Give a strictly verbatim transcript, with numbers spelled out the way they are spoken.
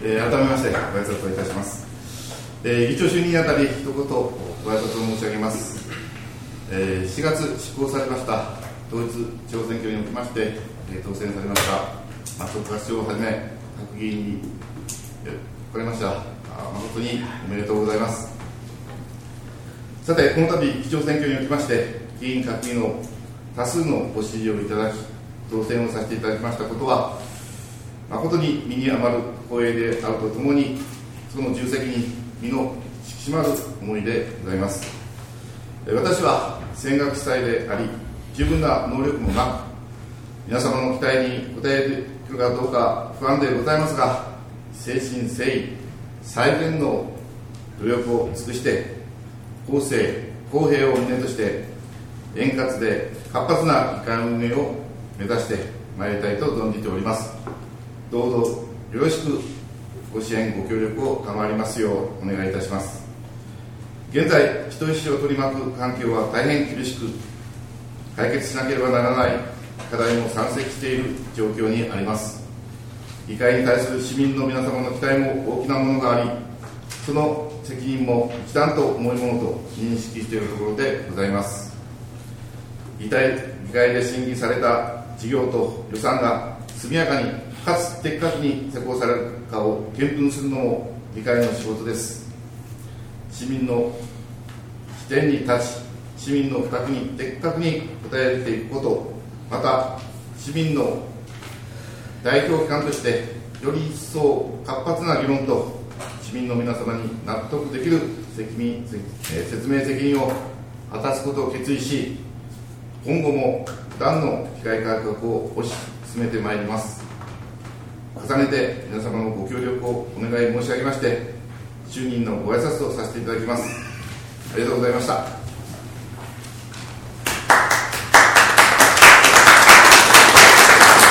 えー、改めましてご挨拶をいたします。えー、議長就任にあたり一言ご挨拶を申し上げます。えー、しがつ施行されました統一地方選挙におきまして、えー、当選されました松岡市長をはじめ各議員におかれましては誠におめでとうございます。さて、この度議長選挙におきまして議員各位の多数のご支持をいただき当選をさせていただきましたことは誠に身に余る光栄であるとともに、その重責に身の引き締まる思いでございます。私は選学司祭であり十分な能力もなく、皆様の期待に応えるかどうか不安でございますが、誠心誠意最善の努力を尽くして公正公平を旨として円滑で活発な議会運営を目指してまいりたいと存じております。どうぞよろしくご支援ご協力を賜りますようお願いいたします。現在人吉市を取り巻く環境は大変厳しく、解決しなければならない課題も山積している状況にあります。議会に対する市民の皆様の期待も大きなものがあり、その責任も一段と重いものと認識しているところでございます。議会、議会で審議された事業と予算が速やかにかつ的確に施行されるかを検討するのも議会の仕事です。市民の視点に立ち、市民の負託に的確に応えていくこと、また市民の代表機関としてより一層活発な議論と市民の皆様に納得できる責任、説明責任を果たすことを決意し、今後も不断の機会改革を推し進めてまいります。重ねて皆様のご協力をお願い申し上げまして、就任のご挨拶をさせていただきます。ありがとうございました。